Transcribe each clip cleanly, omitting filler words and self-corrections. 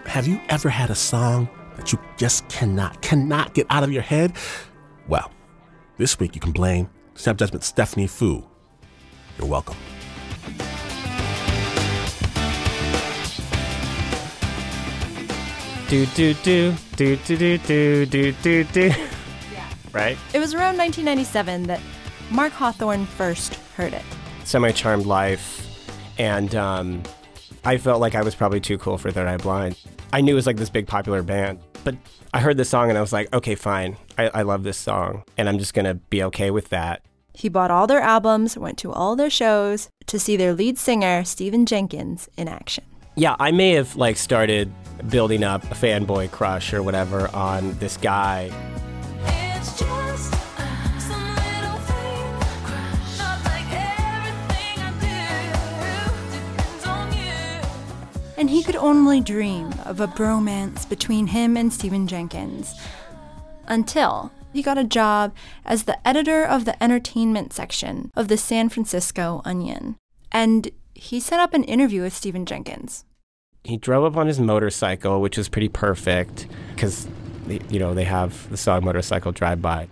Have you ever had a song that you just cannot get out of your head? Well, this week you can blame Snap Judgment's Stephanie Fu. You're welcome. Do do do do do do do do do do. Right? It was around 1997 that Mark Hawthorne first heard it. Semi-Charmed Life, and I felt like I was probably too cool for Third Eye Blind. I knew it was like this big popular band, but I heard this song and I was like, okay, fine. I love this song, and I'm just going to be okay with that. He bought all their albums, went to all their shows to see their lead singer, Stephen Jenkins, in action. Yeah, I may have like started building up a fanboy crush or whatever on this guy. It's just some little thing, not like everything I do depends on you. And he could only dream of a bromance between him and Stephen Jenkins. Until he got a job as the editor of the entertainment section of the San Francisco Onion. And he set up an interview with Stephen Jenkins. He drove up on his motorcycle, which was pretty perfect because, you know, they have the song Motorcycle Drive-By.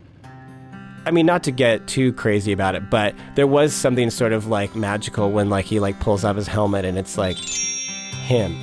I mean, not to get too crazy about it, but there was something sort of like magical when like he like pulls off his helmet and it's like him.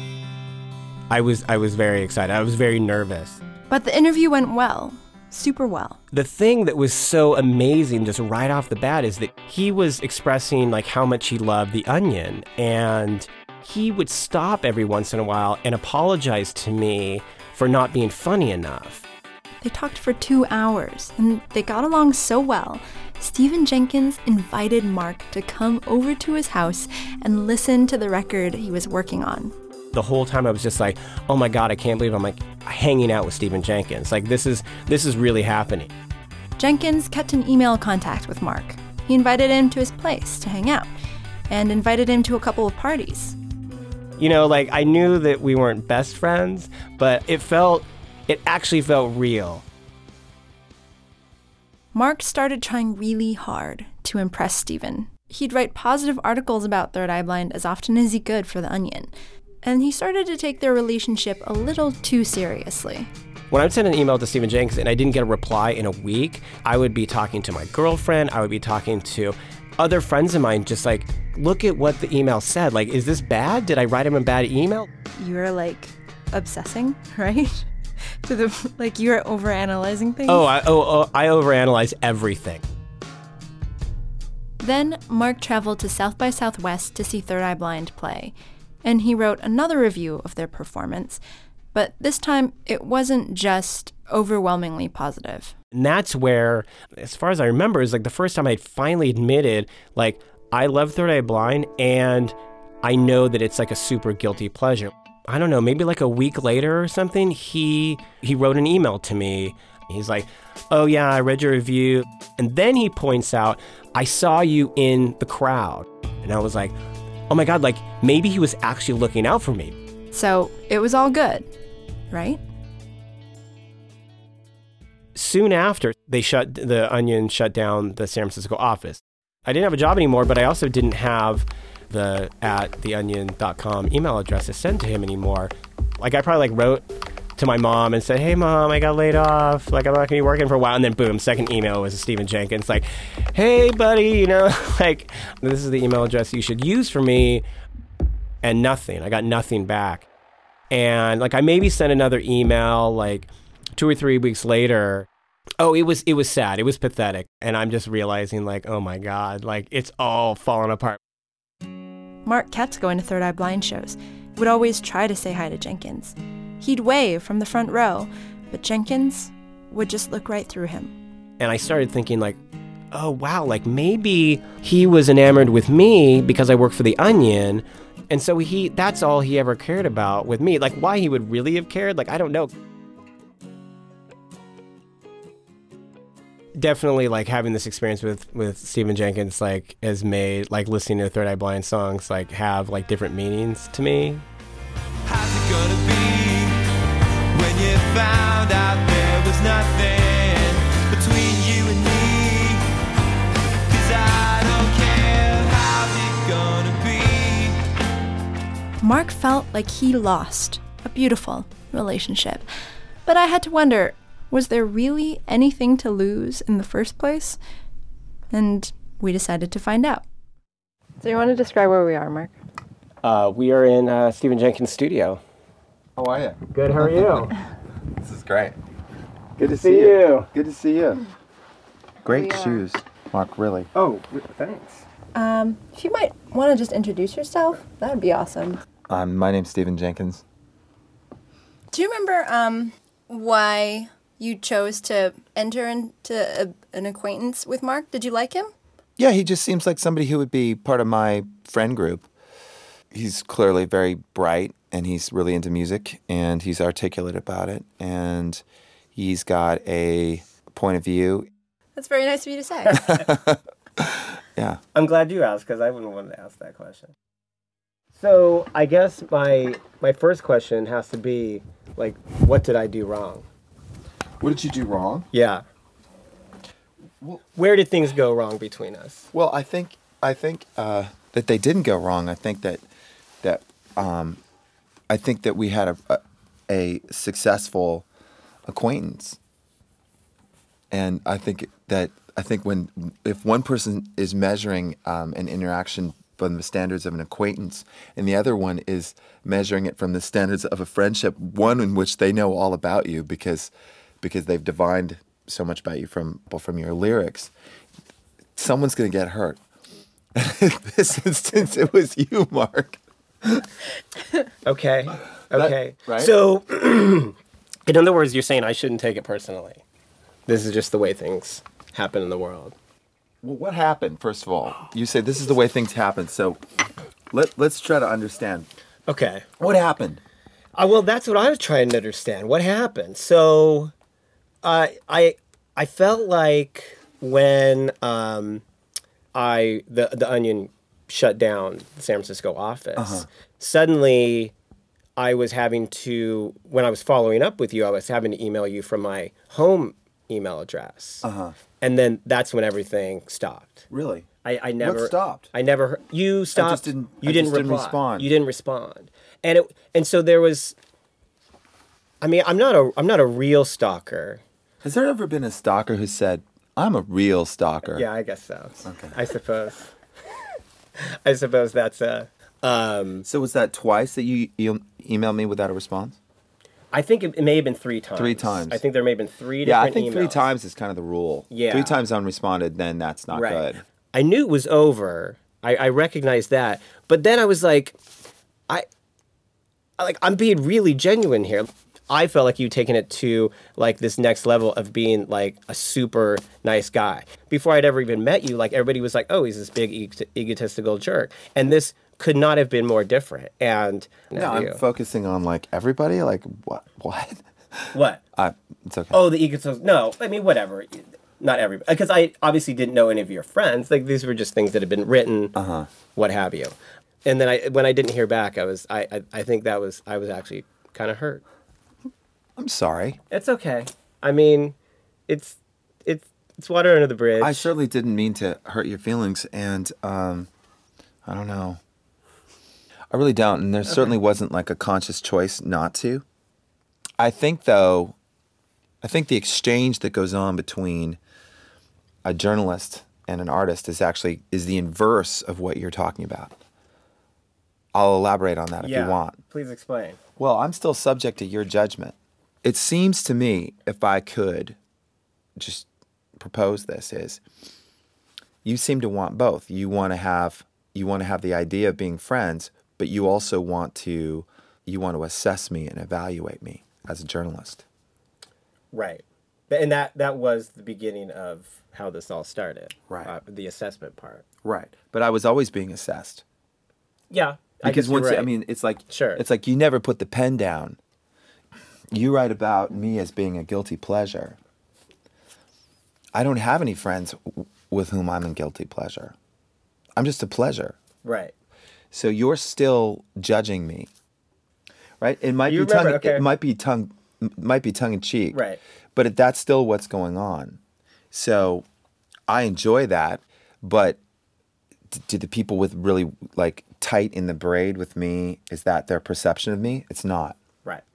I was very excited. I was very nervous. But the interview went well. Super well. The thing that was so amazing just right off the bat is that he was expressing like how much he loved The Onion, and he would stop every once in a while and apologize to me for not being funny enough. They talked for 2 hours, and they got along so well, Stephen Jenkins invited Mark to come over to his house and listen to the record he was working on. The whole time I was just like, oh my God, I can't believe I'm like hanging out with Stephen Jenkins. Like this is really happening. Jenkins kept in email contact with Mark. He invited him to his place to hang out and invited him to a couple of parties. You know, like I knew that we weren't best friends, but it actually felt real. Mark started trying really hard to impress Stephen. He'd write positive articles about Third Eye Blind as often as he could for The Onion. And he started to take their relationship a little too seriously. When I would send an email to Stephen Jenkins and I didn't get a reply in a week, I would be talking to my girlfriend, I would be talking to other friends of mine, just like, look at what the email said. Like, is this bad? Did I write him a bad email? You were like obsessing, right? You were overanalyzing things? I overanalyze everything. Then Mark traveled to South by Southwest to see Third Eye Blind play. And he wrote another review of their performance, but this time it wasn't just overwhelmingly positive. And that's where, as far as I remember, is like the first time I'd finally admitted, like, I love Third Eye Blind, and I know that it's like a super guilty pleasure. I don't know, maybe like a week later or something, he wrote an email to me. He's like, oh yeah, I read your review. And then he points out, I saw you in the crowd. And I was like, oh my God, like maybe he was actually looking out for me. So it was all good, right? Soon after, the Onion shut down the San Francisco office. I didn't have a job anymore, but I also didn't have the @theonion.com email address to send to him anymore. Like I probably wrote to my mom and said, hey mom, I got laid off. Like I'm not gonna be working for a while. And then boom, second email was Stephen Jenkins. Like, hey buddy, you know, like this is the email address you should use for me. And nothing. I got nothing back. And like I maybe sent another email like 2 or 3 weeks later. Oh, it was sad. It was pathetic. And I'm just realizing like, oh my God, like it's all falling apart. Mark kept going to Third Eye Blind shows. Would always try to say hi to Jenkins. He'd wave from the front row, but Jenkins would just look right through him. And I started thinking like, oh wow, like maybe he was enamored with me because I work for The Onion. And so that's all he ever cared about with me. Like why he would really have cared, like I don't know. Definitely like having this experience with Stephen Jenkins like has made like listening to Third Eye Blind songs like have like different meanings to me. How's it gonna be when you found out there was nothing between you and me? 'Cause I don't care, how's it gonna be? Mark felt like he lost a beautiful relationship. But I had to wonder, was there really anything to lose in the first place? And we decided to find out. So you want to describe where we are, Mark? We are in Stephen Jenkins' studio. How are you? Good, how are you? This is great. Good to see you. Good to see you. Great We are- shoes, Mark, really. Oh, thanks. If you might want to just introduce yourself, that would be awesome. My name's Stephen Jenkins. Do you remember why you chose to enter into an acquaintance with Mark? Did you like him? Yeah, he just seems like somebody who would be part of my friend group. He's clearly very bright, and he's really into music, and he's articulate about it, and he's got a point of view. That's very nice of you to say. Yeah. I'm glad you asked, because I wouldn't want to ask that question. So I guess my first question has to be, like, what did I do wrong? What did you do wrong? Yeah. Well- Where did things go wrong between us? Well, I think that they didn't go wrong. I think that we had a successful acquaintance, and I think if one person is measuring an interaction from the standards of an acquaintance, and the other one is measuring it from the standards of a friendship, one in which they know all about you because they've divined so much about you from your lyrics, someone's going to get hurt. In this instance, it was you, Mark. Okay. right? So, in other words, you're saying I shouldn't take it personally. This is just the way things happen in the world. Well, what happened, first of all? You say this is the way things happen, so let's try to understand. Okay. What happened? Well, that's what I was trying to understand. What happened? So, I felt like when the Onion shut down the San Francisco office, suddenly I was having to, when I was following up with you, I was having to email you from my home email address. And then that's when everything stopped. Really? I never What stopped? I never you stopped. didn't- you I didn't just didn't reply. respond. You didn't respond. And so there was, I mean, I'm not a real stalker. Has there ever been a stalker who said, "I'm a real stalker"? Yeah, I guess so. Okay. I suppose. I suppose that's a. So was that twice that you emailed me without a response? I think it may have been 3 times. 3 times. I think there may have been 3 Yeah, different I think 3 emails. times is kind of the rule. Yeah. 3 times unresponded, then that's not Right. good. I knew it was over. I recognized that, but then I was like, I'm being really genuine here. I felt like you'd taken it to like this next level of being like a super nice guy. Before I'd ever even met you, like everybody was like, "Oh, he's this big egotistical jerk," and this could not have been more different. And No, I'm focusing on like everybody. Like what? what? It's okay. Oh, the egotistical. No, I mean whatever. Not everybody, because I obviously didn't know any of your friends. Like these were just things that had been written, what have you. And then when I didn't hear back, I think I was actually kind of hurt. I'm sorry. It's okay. I mean, it's water under the bridge. I certainly didn't mean to hurt your feelings, and I don't know. I really don't, and there certainly wasn't like a conscious choice not to. I think the exchange that goes on between a journalist and an artist is the inverse of what you're talking about. I'll elaborate on that if you want. Please explain. Well, I'm still subject to your judgment. It seems to me, if I could just propose this, is you seem to want both. You want to have the idea of being friends, but you also want to assess me and evaluate me as a journalist. Right. And that was the beginning of how this all started. Right. The assessment part. Right. But I was always being assessed. Yeah. Because I guess you're right. I mean, it's like Sure. It's like you never put the pen down. You write about me as being a guilty pleasure. I don't have any friends with whom I'm a guilty pleasure. I'm just a pleasure. Right. So you're still judging me, right? It might You be remember, tongue. okay. It might be tongue in cheek, Right. But that's still what's going on. So I enjoy that, but do the people with really like tight in the braid with me, is that their perception of me? It's not. Right.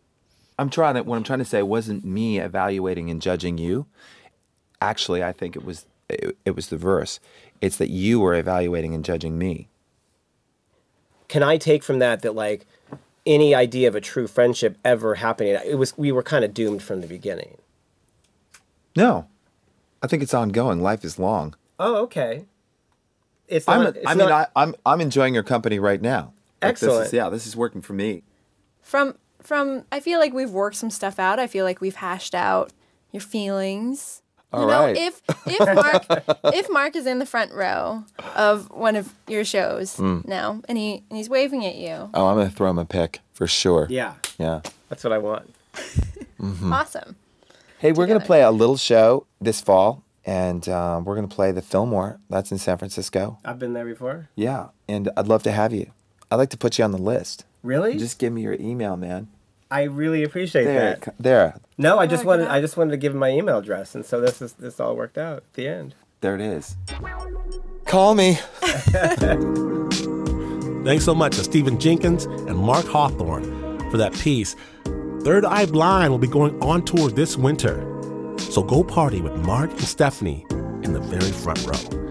what I'm trying to say wasn't me evaluating and judging you. Actually, I think it was the verse. It's that you were evaluating and judging me. Can I take from that like any idea of a true friendship ever happening, we were kind of doomed from the beginning? No, I think it's ongoing. Life is long. Oh, okay. It's not. I'm enjoying your company right now. Like, Excellent. This is working for me. From I feel like we've worked some stuff out. I feel like we've hashed out your feelings. All right. If Mark is in the front row of one of your shows now, and he's waving at you, Oh, I'm gonna throw him a pick for sure. Yeah, Yeah. that's what I want. awesome. Hey, we're going to Together. play a little show this fall, and we're going to play the Fillmore. That's in San Francisco. I've been there before. Yeah, and I'd love to have you. I'd like to put you on the list. Really? Just give me your email, man. I really appreciate that. There, No, I just like wanted that. I just wanted to give him my email address, and so this all worked out at the end. there it is. Call me. Thanks so much to Stephen Jenkins and Mark Hawthorne for that piece. Third Eye Blind will be going on tour this winter. So go party with Mark and Stephanie in the very front row.